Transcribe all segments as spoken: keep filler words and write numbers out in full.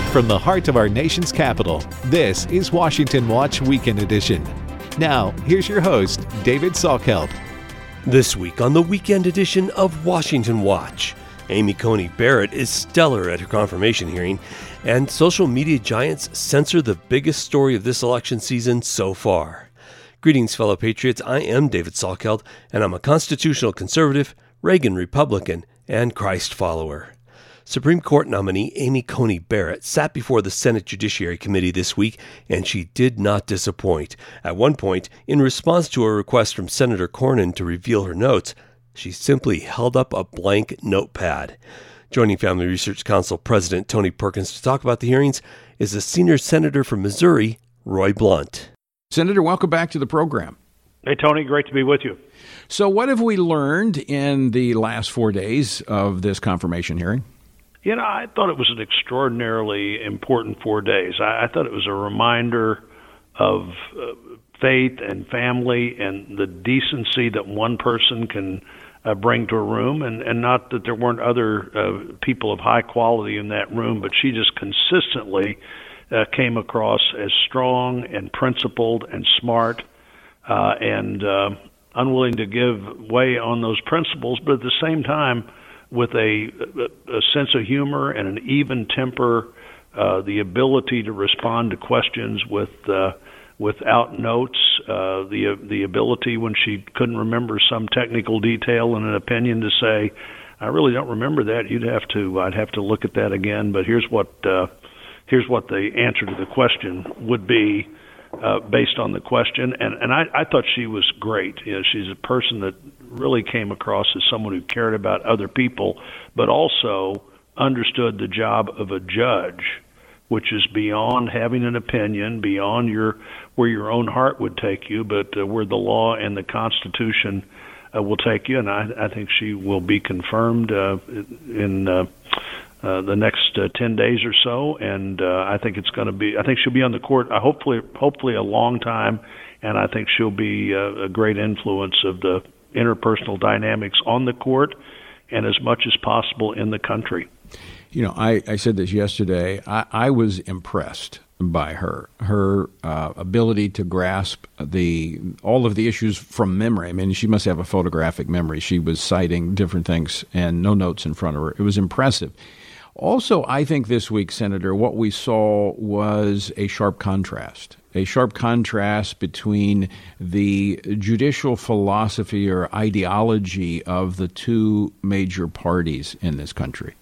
From the heart of our nation's capital, this is Washington Watch Weekend Edition. Now, here's your host, David Salkeld. This week on the Weekend Edition of Washington Watch, Amy Coney Barrett is stellar at her confirmation hearing, and social media giants censor the biggest story of this election season so far. Greetings, fellow patriots. I am David Salkeld, and I'm a constitutional conservative, Reagan Republican, and Christ follower. Supreme Court nominee Amy Coney Barrett sat before the Senate Judiciary Committee this week, and she did not disappoint. At one point, in response to a request from Senator Cornyn to reveal her notes, she simply held up a blank notepad. Joining Family Research Council President Tony Perkins to talk about the hearings is the senior senator from Missouri, Roy Blunt. Senator, welcome back to the program. Hey, Tony, great to be with you. So what have we learned in the last four days of this confirmation hearing? You know, I thought it was an extraordinarily important four days. I, I thought it was a reminder of uh, faith and family and the decency that one person can uh, bring to a room, and, and not that there weren't other uh, people of high quality in that room, but she just consistently uh, came across as strong and principled and smart uh, and uh, unwilling to give way on those principles, but at the same time, with a, a sense of humor and an even temper, uh, the ability to respond to questions with uh, without notes, uh, the the ability when she couldn't remember some technical detail in an opinion to say, "I really don't remember that. You'd have to. I'd have to look at that again." But here's what uh, here's what the answer to the question would be uh, based on the question. And and I, I thought she was great. You know, she's a person that really came across as someone who cared about other people, but also understood the job of a judge, which is beyond having an opinion, beyond your where your own heart would take you, but uh, where the law and the Constitution uh, will take you. And I, I think she will be confirmed uh, in uh, uh, the next uh, ten days or so. And uh, I think it's going to be. I think she'll be on the court. Uh, hopefully, hopefully a long time. And I think she'll be uh, a great influence of the interpersonal dynamics on the court and as much as possible in the country. You know, I, I said this yesterday. I, I was impressed by her, her uh, ability to grasp the all of the issues from memory. I mean, she must have a photographic memory. She was citing different things and no notes in front of her. It was impressive. Also, I think this week, Senator, what we saw was a sharp contrast, a sharp contrast between the judicial philosophy or ideology of the two major parties in this country.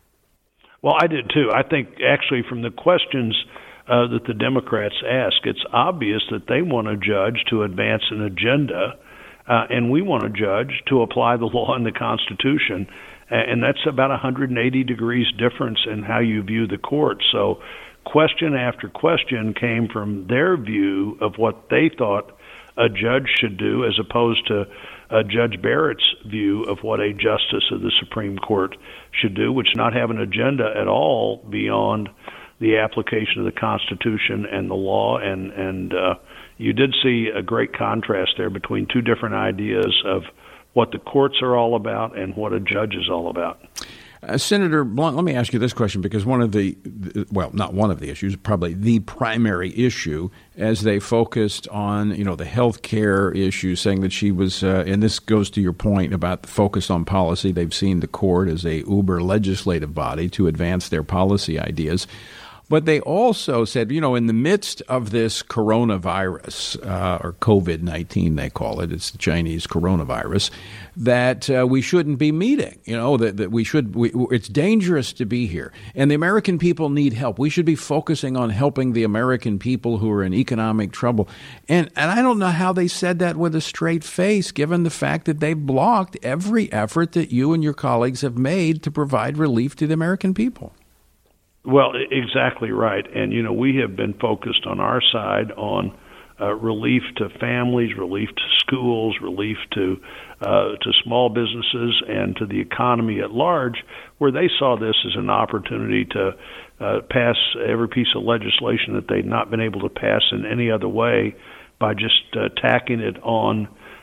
Well, I did too. I think actually from the questions uh, that the Democrats ask, it's obvious that they want a judge to advance an agenda, uh, and we want a judge to apply the law and the Constitution. And that's about one hundred eighty degrees difference in how you view the court. So question after question came from their view of what they thought a judge should do as opposed to uh, Judge Barrett's view of what a justice of the Supreme Court should do, which not have an agenda at all beyond the application of the Constitution and the law. And, and uh, you did see a great contrast there between two different ideas of what the courts are all about and what a judge is all about. Uh, Senator Blunt, let me ask you this question, because one of the, well, not one of the issues, probably the primary issue, as they focused on, you know, the health care issue, saying that she was, uh, and this goes to your point about the focus on policy. They've seen the court as a uber legislative body to advance their policy ideas. But they also said, you know, in the midst of this coronavirus, uh, or COVID nineteen, they call it, it's the Chinese coronavirus, that uh, we shouldn't be meeting, you know, that, that we should, we, it's dangerous to be here. And the American people need help. We should be focusing on helping the American people who are in economic trouble. And, and I don't know how they said that with a straight face, given the fact that they've blocked every effort that you and your colleagues have made to provide relief to the American people. Well, exactly right. And, you know, we have been focused on our side on uh, relief to families, relief to schools, relief to uh, to small businesses and to the economy at large, where they saw this as an opportunity to uh, pass every piece of legislation that they'd not been able to pass in any other way by just uh, tacking it on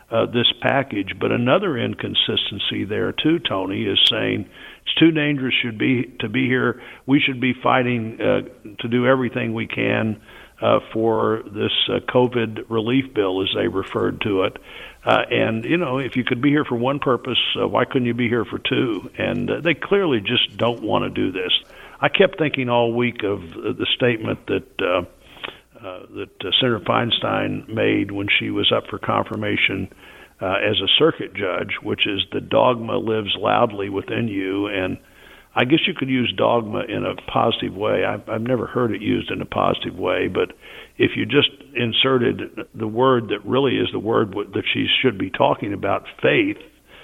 uh, this package. But another inconsistency there too, Tony, is saying it's too dangerous should be to be here. We should be fighting uh, to do everything we can uh, for this uh, COVID relief bill, as they referred to it. Uh, and, you know, if you could be here for one purpose, uh, why couldn't you be here for two? And uh, they clearly just don't want to do this. I kept thinking all week of uh, the statement that uh, uh, that uh, Senator Feinstein made when she was up for confirmation uh, as a circuit judge, which is the dogma lives loudly within you. And I guess you could use dogma in a positive way. I've, I've never heard it used in a positive way, but if you just inserted the word that really is the word that she should be talking about, faith,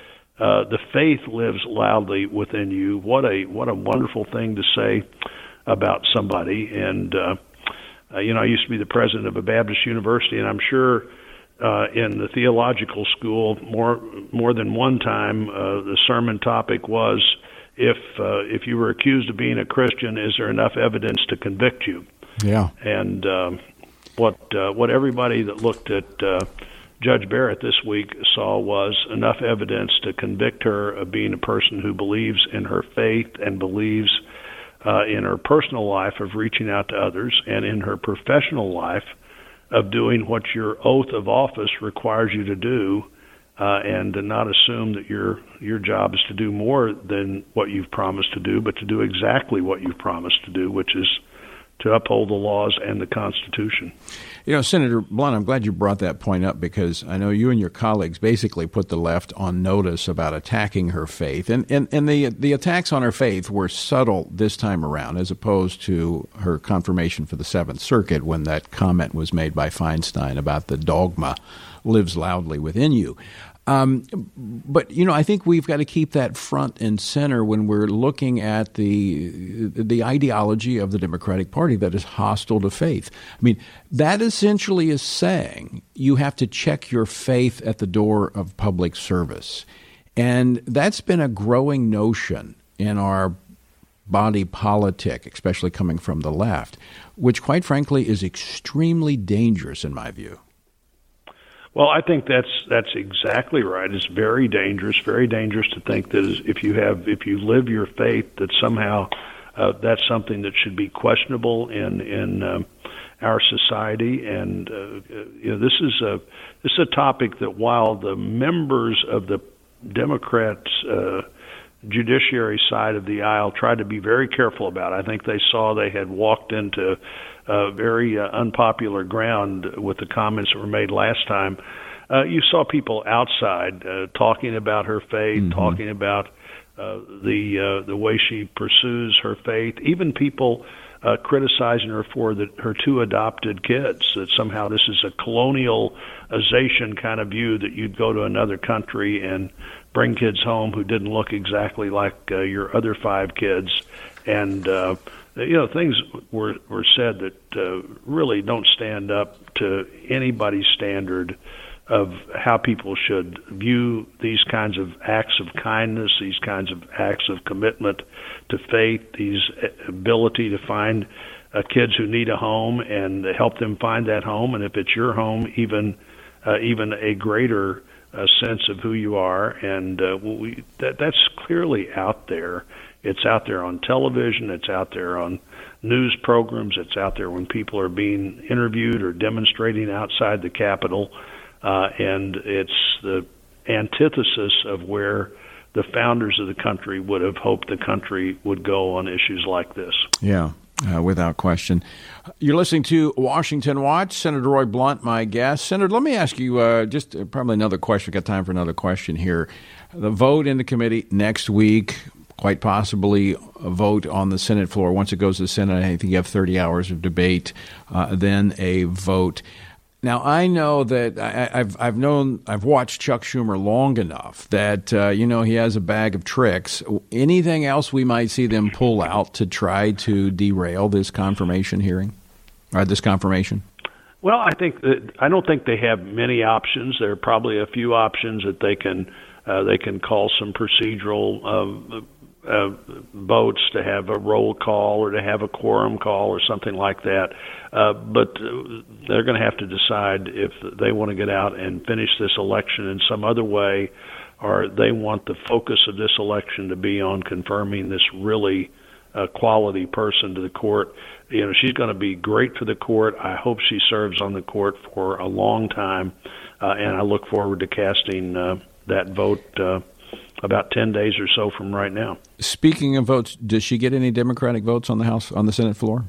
uh, the faith lives loudly within you. What a what a wonderful thing to say about somebody. And uh, uh, you know, I used to be the president of a Baptist university, and I'm sure uh, in the theological school more more than one time uh, the sermon topic was, if uh, if you were accused of being a Christian, is there enough evidence to convict you? Yeah. And um, what uh, what everybody that looked at uh, Judge Barrett this week saw was enough evidence to convict her of being a person who believes in her faith and believes uh, in her personal life of reaching out to others, and in her professional life of doing what your oath of office requires you to do. Uh, and to not assume that your your job is to do more than what you've promised to do, but to do exactly what you've promised to do, which is to uphold the laws and the Constitution. You know, Senator Blunt, I'm glad you brought that point up, because I know you and your colleagues basically put the left on notice about attacking her faith. And, and, and the, the attacks on her faith were subtle this time around, as opposed to her confirmation for the Seventh Circuit when that comment was made by Feinstein about the dogma lives loudly within you. Um, but, you know, I think we've got to keep that front and center when we're looking at the the ideology of the Democratic Party that is hostile to faith. I mean, that essentially is saying you have to check your faith at the door of public service. And that's been a growing notion in our body politic, especially coming from the left, which, quite frankly, is extremely dangerous in my view. Well, I think that's that's exactly right. It's very dangerous, very dangerous to think that if you have, if you live your faith, that somehow uh, that's something that should be questionable in in um, our society. And uh, you know, this is a this is a topic that, while the members of the Democrats' uh, judiciary side of the aisle tried to be very careful about, I think they saw they had walked into Uh, very uh, unpopular ground with the comments that were made last time. Uh, you saw people outside uh, talking about her faith, mm-hmm. talking about uh, the uh, the way she pursues her faith. Even people uh, criticizing her for the, her two adopted kids. That somehow this is a colonialization kind of view, that you'd go to another country and bring kids home who didn't look exactly like uh, your other five kids, and uh, you know, things were were said that uh, really don't stand up to anybody's standard of how people should view these kinds of acts of kindness, these kinds of acts of commitment to faith, these ability to find uh, kids who need a home and help them find that home, and if it's your home, even uh, even a greater uh, sense of who you are, and uh, we, that that's clearly out there. It's out there on television. It's out there on news programs. It's out there when people are being interviewed or demonstrating outside the Capitol. Uh, and it's the antithesis of where the founders of the country would have hoped the country would go on issues like this. Yeah, uh, without question. You're listening to Washington Watch. Senator Roy Blunt, my guest. Senator, let me ask you uh, just uh, probably another question. We've got time for another question here. The vote in the committee next week, quite possibly a vote on the Senate floor. Once it goes to the Senate, I think you have thirty hours of debate, uh, then a vote. Now, I know that I, I've I've known I've watched Chuck Schumer long enough that uh, you know he has a bag of tricks. Anything else we might see them pull out to try to derail this confirmation hearing, or this confirmation? Well, I think that I don't think they have many options. There are probably a few options that they can uh, they can call some procedural Uh, uh, votes to have a roll call or to have a quorum call or something like that. Uh, but they're going to have to decide if they want to get out and finish this election in some other way, or they want the focus of this election to be on confirming this really uh, quality person to the court. You know, she's going to be great for the court. I hope she serves on the court for a long time, uh, and I look forward to casting uh, that vote uh, about ten days or so from right now. Speaking of votes, does she get any Democratic votes on the House, on the Senate floor?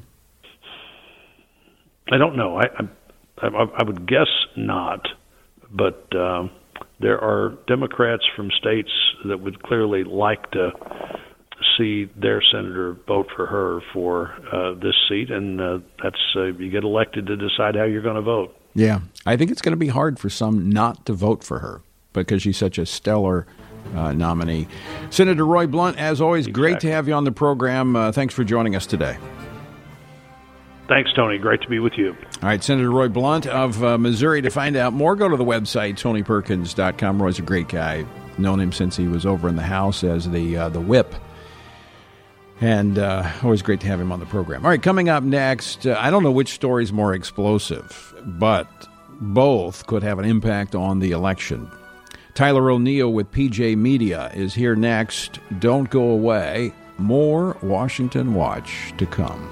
I don't know. I I, I would guess not, but um, there are Democrats from states that would clearly like to see their senator vote for her for uh, this seat, and uh, that's uh, you get elected to decide how you're going to vote. Yeah, I think it's going to be hard for some not to vote for her because she's such a stellar uh, nominee. Senator Roy Blunt, as always, Exactly. great to have you on the program. Uh, thanks for joining us today. Thanks, Tony. Great to be with you. All right, Senator Roy Blunt of uh, Missouri. To find out more, go to the website, tony perkins dot com. Roy's a great guy. Known him since he was over in the House as the uh, the whip. And uh, always great to have him on the program. All right, coming up next, uh, I don't know which story is more explosive, but both could have an impact on the election. Tyler O'Neill with P J Media is here next. Don't go away. More Washington Watch to come.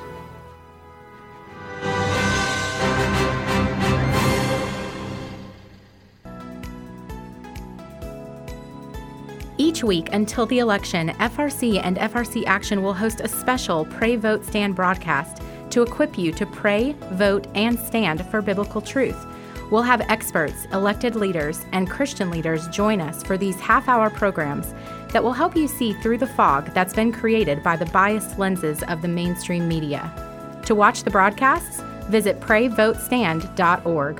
Each week until the election, F R C and F R C Action will host a special Pray, Vote, Stand broadcast to equip you to pray, vote, and stand for biblical truth. We'll have experts, elected leaders, and Christian leaders join us for these half-hour programs that will help you see through the fog that's been created by the biased lenses of the mainstream media. To watch the broadcasts, visit pray vote stand dot org.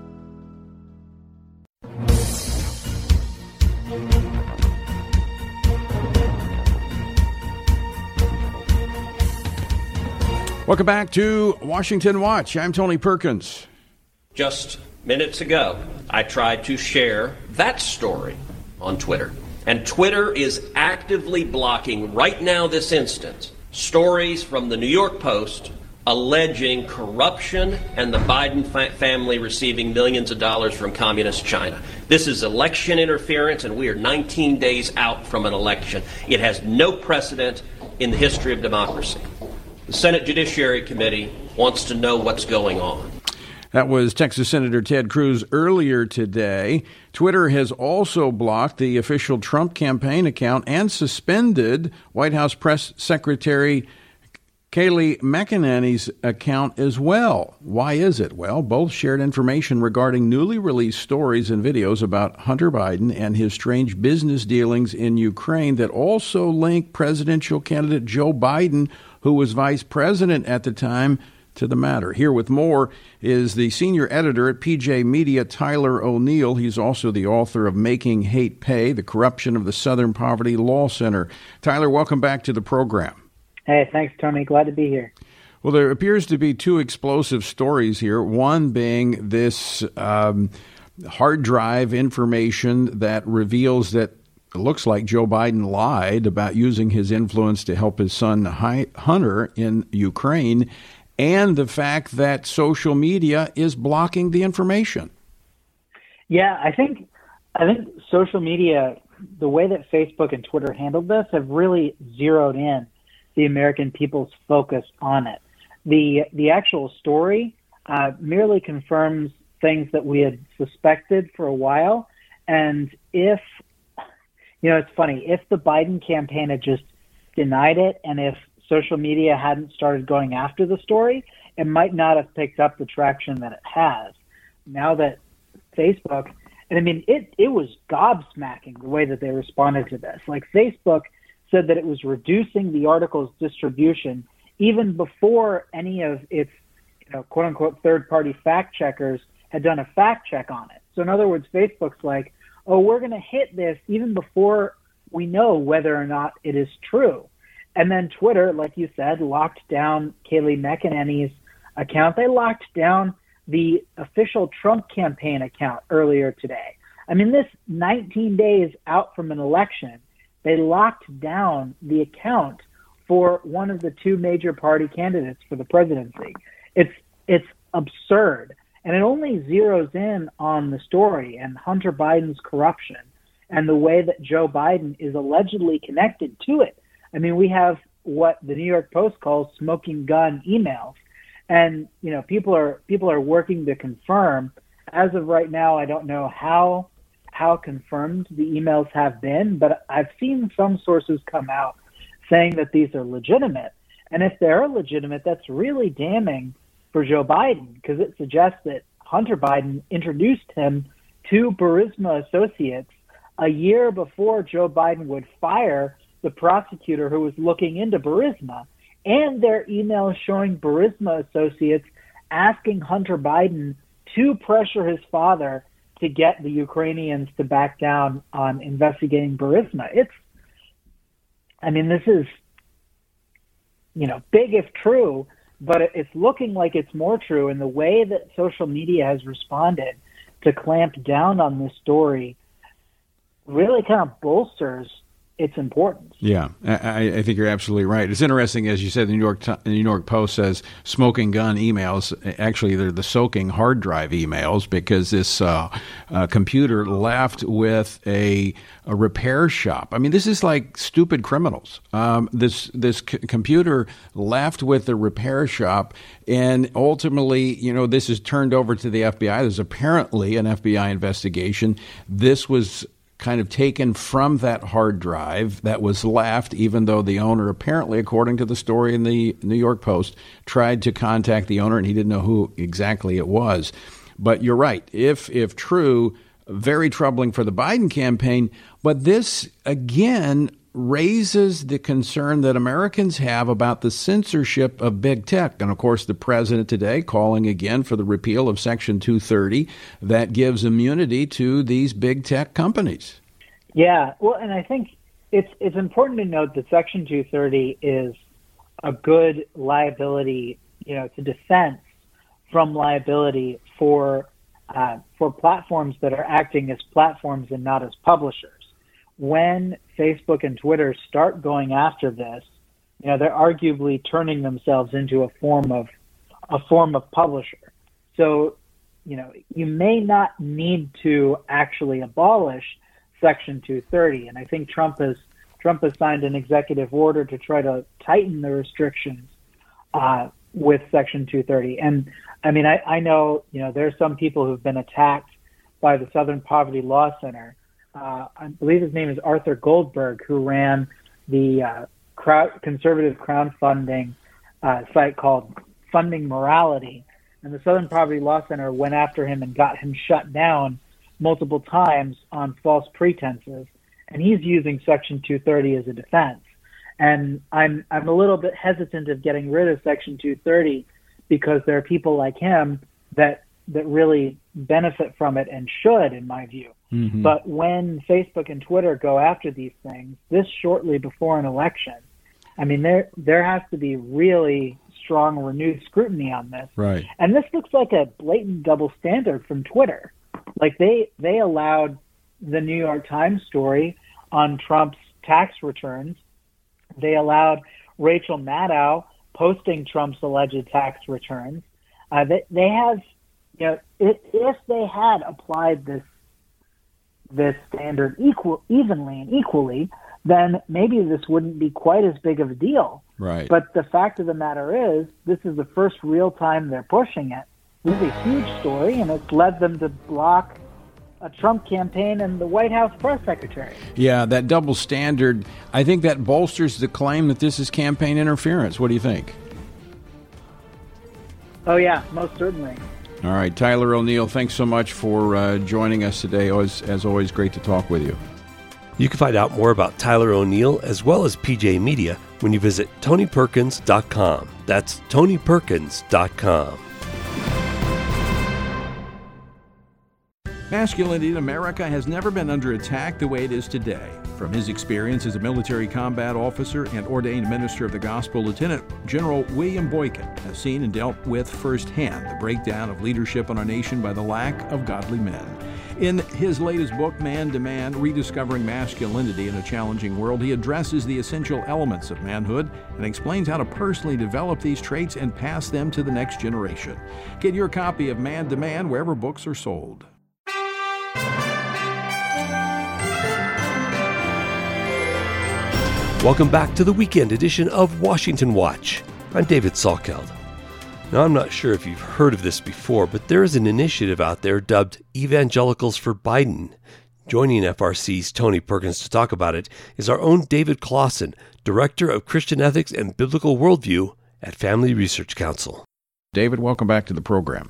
Welcome back to Washington Watch. I'm Tony Perkins. Just minutes ago, I tried to share that story on Twitter. And Twitter is actively blocking, right now, this instant, stories from the New York Post alleging corruption and the Biden fa- family receiving millions of dollars from communist China. This is election interference, and we are nineteen days out from an election. It has no precedent in the history of democracy. The Senate Judiciary Committee wants to know what's going on. That was Texas Senator Ted Cruz earlier today. Twitter has also blocked the official Trump campaign account and suspended White House Press Secretary Kayleigh McEnany's account as well. Why is it? Well, both shared information regarding newly released stories and videos about Hunter Biden and his strange business dealings in Ukraine that also link presidential candidate Joe Biden, who was vice president at the time, to the matter. Here with more is the senior editor at P J Media, Tyler O'Neill. He's also the author of Making Hate Pay, The Corruption of the Southern Poverty Law Center. Tyler, welcome back to the program. Hey, thanks, Tony. Glad to be here. Well, there appears to be two explosive stories here, one being this um, hard drive information that reveals that it looks like Joe Biden lied about using his influence to help his son Hunter in Ukraine, and the fact that social media is blocking the information. Yeah, I think I think social media, the way that Facebook and Twitter handled this, have really zeroed in the American people's focus on it. The the actual story uh, merely confirms things that we had suspected for a while. And if, you know, it's funny, if the Biden campaign had just denied it, and if social media hadn't started going after the story, it might not have picked up the traction that it has. Now that Facebook, and I mean, it, it was gobsmacking the way that they responded to this. Like, Facebook said that it was reducing the article's distribution even before any of its, you know, quote unquote, third party fact checkers had done a fact check on it. So in other words, Facebook's like, oh, we're going to hit this even before we know whether or not it is true. And then Twitter, like you said, locked down Kayleigh McEnany's account. They locked down the official Trump campaign account earlier today. I mean, this nineteen days out from an election, they locked down the account for one of the two major party candidates for the presidency. It's it's absurd. And it only zeroes in on the story and Hunter Biden's corruption and the way that Joe Biden is allegedly connected to it. I mean, we have what the New York Post calls smoking gun emails. And, you know, people are people are working to confirm. As of right now, I don't know how how confirmed the emails have been, but I've seen some sources come out saying that these are legitimate. And if they are legitimate, that's really damning for Joe Biden, because it suggests that Hunter Biden introduced him to Burisma Associates a year before Joe Biden would fire the prosecutor who was looking into Burisma. And their emails showing Burisma Associates asking Hunter Biden to pressure his father to get the Ukrainians to back down on investigating Burisma. It's, I mean, this is, you know, big if true, but it's looking like it's more true. And the way that social media has responded to clamp down on this story really kind of bolsters its importance. Yeah, I, I think you're absolutely right. It's interesting, as you said, the New York the New York Post says smoking gun emails. Actually, they're the soaking hard drive emails, because this uh, uh, computer left with a, a repair shop. I mean, this is like stupid criminals. Um, this this c- computer left with the repair shop, and ultimately, you know, this is turned over to the F B I. There's apparently an F B I investigation. This was kind of taken from that hard drive that was left, even though the owner, apparently, according to the story in the New York Post, tried to contact the owner and he didn't know who exactly it was. But you're right. If if true, very troubling for the Biden campaign. But this, again, raises the concern that Americans have about the censorship of big tech. And, of course, the president today calling again for the repeal of Section two thirty that gives immunity to these big tech companies. Yeah, well, and I think it's it's important to note that Section two thirty is a good liability, you know, it's a defense from liability for uh, for platforms that are acting as platforms and not as publishers. When Facebook and Twitter start going after this, you know, they're arguably turning themselves into a form of a form of publisher. So, you know, you may not need to actually abolish Section two thirty. And I think Trump has Trump has signed an executive order to try to tighten the restrictions uh, with Section two thirty. And I mean, I, I know, you know, there are some people who've been attacked by the Southern Poverty Law Center. Uh, I believe his name is Arthur Goldberg, who ran the uh, crowd, conservative crowdfunding uh, site called Funding Morality. And the Southern Poverty Law Center went after him and got him shut down multiple times on false pretenses. And he's using Section two thirty as a defense. And I'm I'm a little bit hesitant of getting rid of Section two thirty because there are people like him that that really benefit from it and should, in my view. Mm-hmm. But when Facebook and Twitter go after these things, this shortly before an election, I mean, there there has to be really strong, renewed scrutiny on this. Right. And this looks like a blatant double standard from Twitter. Like they, they allowed the New York Times story on Trump's tax returns. They allowed Rachel Maddow posting Trump's alleged tax returns. Uh, they, they have, you know, if, if they had applied this this standard equal, evenly and equally, then maybe this wouldn't be quite as big of a deal. Right. But the fact of the matter is, this is the first real time they're pushing it. This is a huge story, and it's led them to block a Trump campaign and the White House press secretary. Yeah, that double standard, I think that bolsters the claim that this is campaign interference. What do you think? Oh, yeah, most certainly. All right, Tyler O'Neill, thanks so much for uh, joining us today. Always, as always, great to talk with you. You can find out more about Tyler O'Neill as well as P J Media when you visit Tony Perkins dot com. That's Tony Perkins dot com. Masculinity in America has never been under attack the way it is today. From his experience as a military combat officer and ordained minister of the gospel, Lieutenant General William Boykin has seen and dealt with firsthand the breakdown of leadership in our nation by the lack of godly men. In his latest book, Man to Man, Rediscovering Masculinity in a Challenging World, he addresses the essential elements of manhood and explains how to personally develop these traits and pass them to the next generation. Get your copy of Man to Man wherever books are sold. Welcome back to the weekend edition of Washington Watch. I'm David Salkeld. Now, I'm not sure if you've heard of this before, but there is an initiative out there dubbed Evangelicals for Biden. Joining F R C's Tony Perkins to talk about it is our own David Clausen, Director of Christian Ethics and Biblical Worldview at Family Research Council. David, welcome back to the program.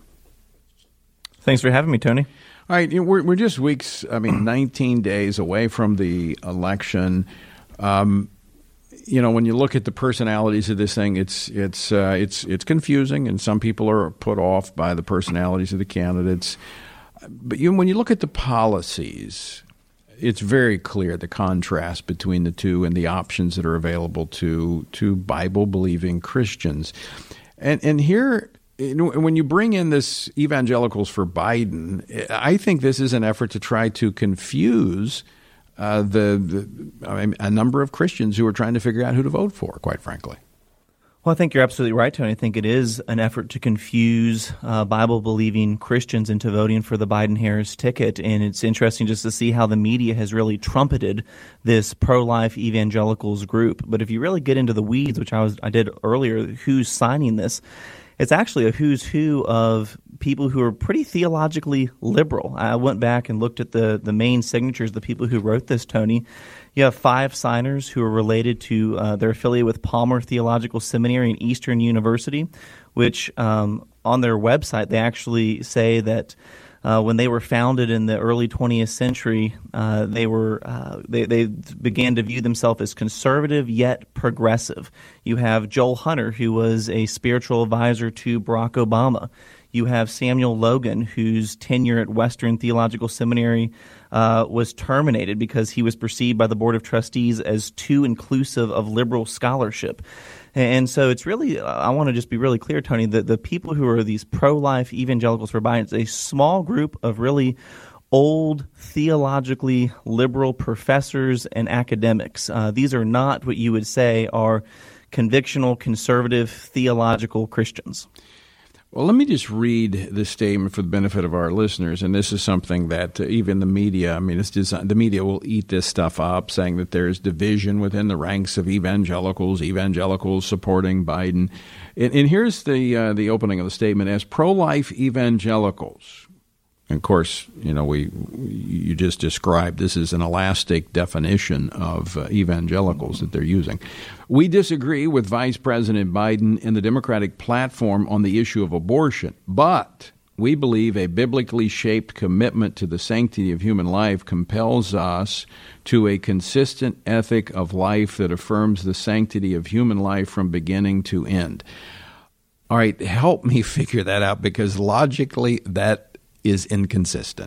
Thanks for having me, Tony. All right, you know, we're, we're just weeks, I mean, nineteen days away from the election. Um, you know, when you look at the personalities of this thing, it's it's uh, it's it's confusing, and some people are put off by the personalities of the candidates. But you, when you look at the policies, it's very clear the contrast between the two and the options that are available to to Bible-believing Christians. And and here, you know, when you bring in this Evangelicals for Biden, I think this is an effort to try to confuse Uh, the, the I mean, a number of Christians who are trying to figure out who to vote for, quite frankly. Well, I think you're absolutely right, Tony. I think it is an effort to confuse uh, Bible-believing Christians into voting for the Biden-Harris ticket, and it's interesting just to see how the media has really trumpeted this pro-life evangelicals group. But if you really get into the weeds, which I was I did earlier, who's signing this, it's actually a who's who of people who are pretty theologically liberal. I went back and looked at the, the main signatures, the people who wrote this, Tony. You have five signers who are related to, uh, they're affiliated with Palmer Theological Seminary and Eastern University, which um, on their website they actually say that Uh, when they were founded in the early twentieth century, uh, they were uh, they, they began to view themselves as conservative yet progressive. You have Joel Hunter, who was a spiritual advisor to Barack Obama. You have Samuel Logan, whose tenure at Western Theological Seminary uh, was terminated because he was perceived by the Board of Trustees as too inclusive of liberal scholarship. And so it's really, I want to just be really clear, Tony, that the people who are these pro-life evangelicals for Biden, it's a small group of really old, theologically liberal professors and academics. Uh, these are not what you would say are convictional, conservative, theological Christians. Well, let me just read this statement for the benefit of our listeners, and this is something that uh, even the media, I mean, it's designed, the media will eat this stuff up, saying that there's division within the ranks of evangelicals, evangelicals supporting Biden. And, and here's the uh, the opening of the statement: as pro-life evangelicals. And of course, you know, we you just described this is an elastic definition of uh, evangelicals that they're using. We disagree with Vice President Biden and the Democratic platform on the issue of abortion, but we believe a biblically shaped commitment to the sanctity of human life compels us to a consistent ethic of life that affirms the sanctity of human life from beginning to end. All right, help me figure that out, because logically that is inconsistent.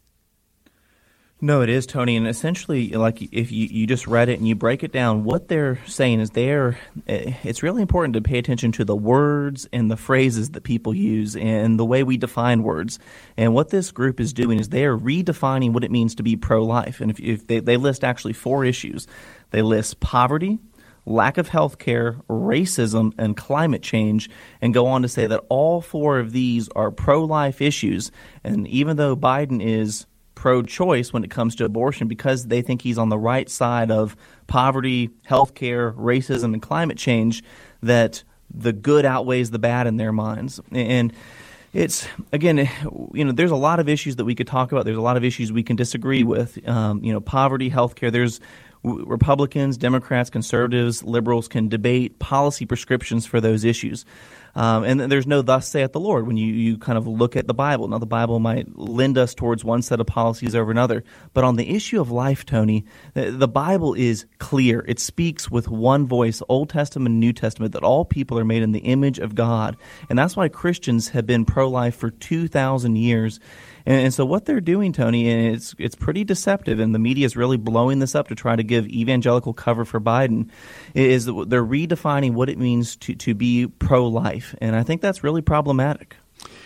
No, it is, Tony. And essentially, like if you, you just read it and you break it down, what they're saying is they're, it's really important to pay attention to the words and the phrases that people use and the way we define words. And what this group is doing is they are redefining what it means to be pro-life. And if, if they, they list actually four issues. They list poverty, lack of health care, racism, and climate change, and go on to say that all four of these are pro-life issues. And even though Biden is pro-choice when it comes to abortion, because they think he's on the right side of poverty, health care, racism, and climate change, that the good outweighs the bad in their minds. And it's, again, you know, there's a lot of issues that we could talk about. There's a lot of issues we can disagree with. Um, you know, poverty, health care, there's Republicans, Democrats, conservatives, liberals can debate policy prescriptions for those issues. Um, and there's no thus saith the Lord when you, you kind of look at the Bible. Now, the Bible might lend us towards one set of policies over another. But on the issue of life, Tony, the, the Bible is clear. It speaks with one voice, Old Testament and New Testament, that all people are made in the image of God. And that's why Christians have been pro-life for two thousand years. And, and so what they're doing, Tony, and it's it's pretty deceptive, and the media is really blowing this up to try to give evangelical cover for Biden, is that they're redefining what it means to, to be pro-life. And I think that's really problematic.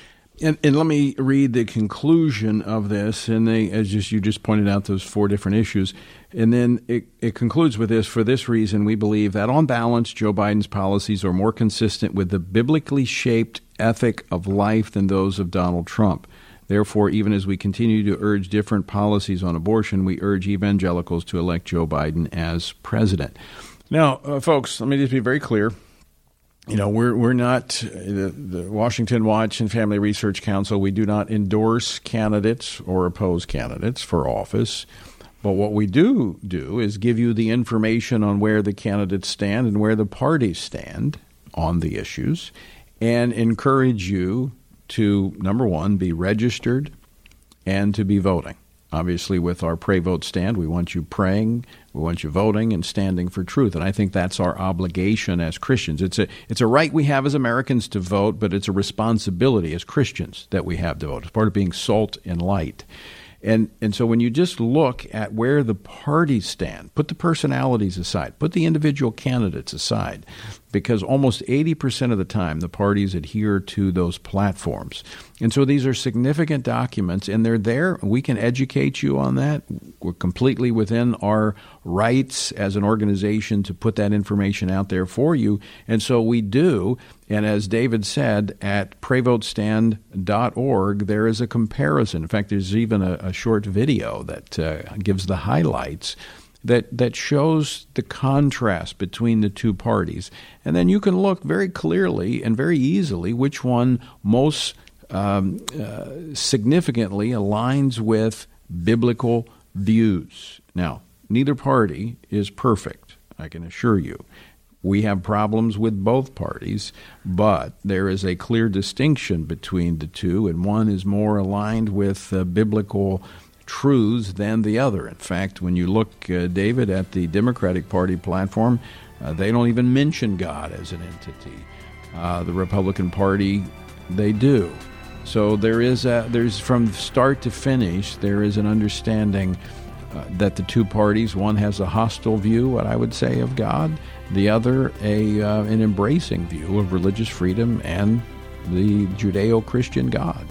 and, and let me read the conclusion of this, and they, as just, you just pointed out, those four different issues. And then it, it concludes with this: for this reason, we believe that on balance, Joe Biden's policies are more consistent with the biblically shaped ethic of life than those of Donald Trump. Therefore, even as we continue to urge different policies on abortion, we urge evangelicals to elect Joe Biden as president. Now, uh, folks, let me just be very clear. You know, we're we're not, uh, the, the Washington Watch and Family Research Council, we do not endorse candidates or oppose candidates for office. But what we do do is give you the information on where the candidates stand and where the parties stand on the issues, and encourage you to, number one, be registered and to be voting. Obviously, with our Pray Vote Stand, we want you praying, we want you voting and standing for truth. And I think that's our obligation as Christians. It's a it's a right we have as Americans to vote, but it's a responsibility as Christians that we have to vote. It's part of being salt and light. And and so when you just look at where the parties stand, put the personalities aside, put the individual candidates aside, because almost eighty percent of the time the parties adhere to those platforms. And so these are significant documents, and they're there. We can educate you on that. We're completely within our rights as an organization to put that information out there for you. And so we do. And as David said, at pray vote stand dot org, there is a comparison. In fact, there's even a, a short video that uh, gives the highlights that that shows the contrast between the two parties. And then you can look very clearly and very easily which one most um, uh, significantly aligns with biblical views. Now, neither party is perfect, I can assure you. We have problems with both parties, but there is a clear distinction between the two, and one is more aligned with uh, biblical truths than the other. In fact, when you look, uh, David, at the Democratic Party platform, uh, they don't even mention God as an entity. Uh, the Republican Party, they do. So there is a, there's from start to finish, there is an understanding uh, that the two parties, one has a hostile view, what I would say, of God, the other a uh, an embracing view of religious freedom and the Judeo-Christian God.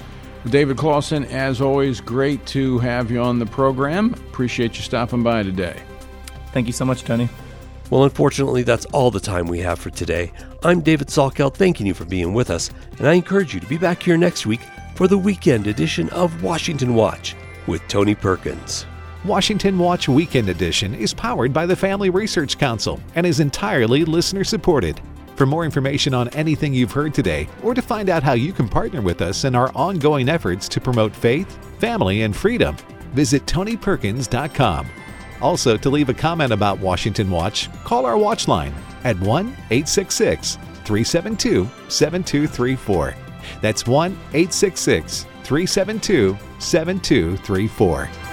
David Clausen, as always, great to have you on the program. Appreciate you stopping by today. Thank you so much, Tony. Well, unfortunately, that's all the time we have for today. I'm David Salkeld, thanking you for being with us, and I encourage you to be back here next week for the weekend edition of Washington Watch with Tony Perkins. Washington Watch Weekend Edition is powered by the Family Research Council and is entirely listener-supported. For more information on anything you've heard today, or to find out how you can partner with us in our ongoing efforts to promote faith, family, and freedom, visit tony perkins dot com. Also, to leave a comment about Washington Watch, call our watch line at one eight six six, three seven two, seven two three four. That's one eight six six, three seven two, seven two three four.